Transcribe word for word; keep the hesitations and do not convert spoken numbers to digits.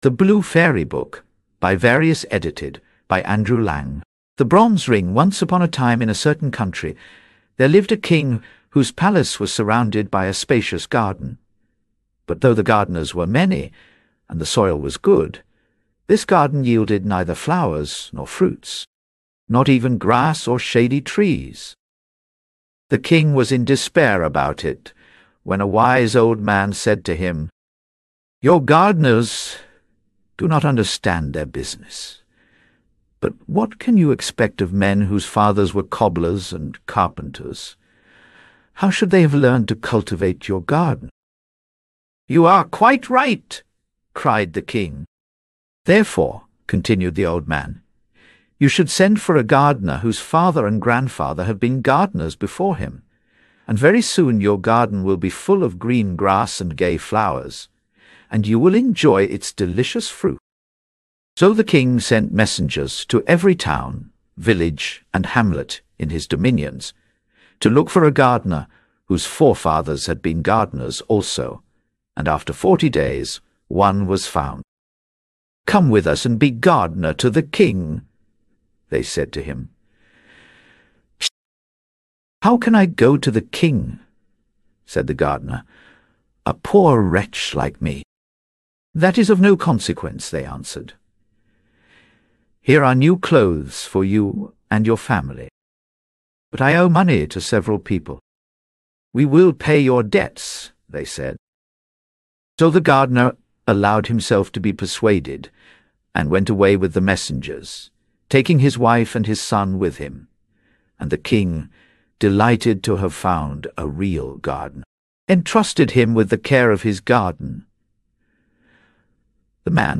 The Blue Fairy Book, by Various edited, by Andrew Lang. The Bronze Ring. Once upon a time in a certain country, there lived a king whose palace was surrounded by a spacious garden. But though the gardeners were many, and the soil was good, this garden yielded neither flowers nor fruits, not even grass or shady trees. The king was in despair about it, when a wise old man said to him, "Your gardeners do not understand their business. But what can you expect of men whose fathers were cobblers and carpenters? How should they have learned to cultivate your garden?" "You are quite right," cried the king. "Therefore," continued the old man, "you should send for a gardener whose father and grandfather have been gardeners before him, and very soon your garden will be full of green grass and gay flowers, and you will enjoy its delicious fruit." So the king sent messengers to every town, village, and hamlet in his dominions, to look for a gardener whose forefathers had been gardeners also, and after forty days one was found. "Come with us and be gardener to the king," they said to him. "How can I go to the king?" said the gardener, "a poor wretch like me." "That is of no consequence," they answered. "Here are new clothes for you and your family. But I owe money to several people." "We will pay your debts," they said. So the gardener allowed himself to be persuaded, and went away with the messengers, taking his wife and his son with him. And the king, delighted to have found a real gardener, entrusted him with the care of his garden. The man